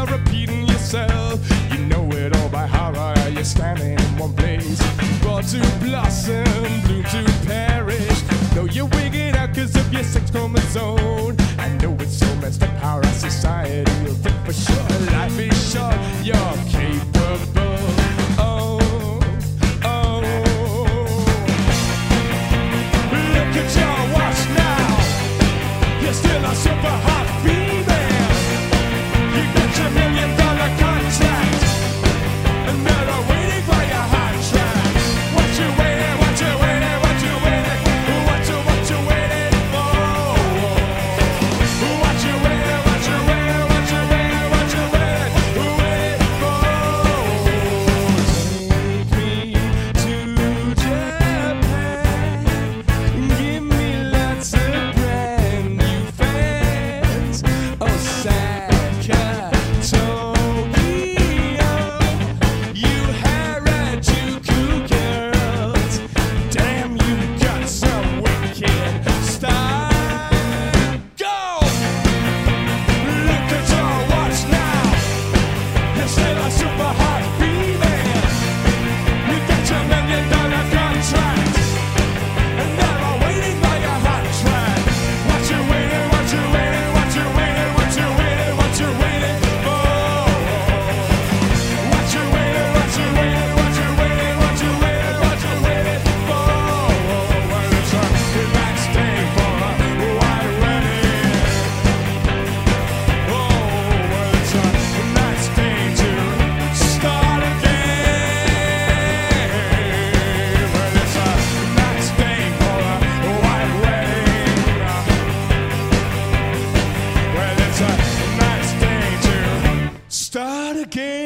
you're repeating yourself. You know it all by heart, or you're standing in one place. Born to blossom, bloom to perish. Though you're wigging out cause of your sex chromosome. I know it's so messed up how our society will think for sure. Life is short, you're capable. Oh, oh. Look at your watch now. You're still a super hot female. You got your $1 million contract, and now I'm waiting for your hot track. What you waiting, what you waiting, what you waiting, what you waiting for? What you waiting, what you waiting, what you waiting, what you waiting for? Take me to Japan, give me lots of brand new fans. Osaka, Tokyo, you Harajuku girls. Damn, you got some wicked style. Go! Look at your watch now. You're still a super hot female. You got your $1 million contract, and now I'm waiting for your hot track. What you waiting, what you waiting, what you waiting, what you waiting, what you waiting for? What you waiting, what you waiting, what you waiting, what you waiting, what you waiting for? Well, it's a relaxed day for a white wedding. Oh, well, it's a nice day to start again. Well, it's a nice day for a white wedding. Well, it's a nice day to start again.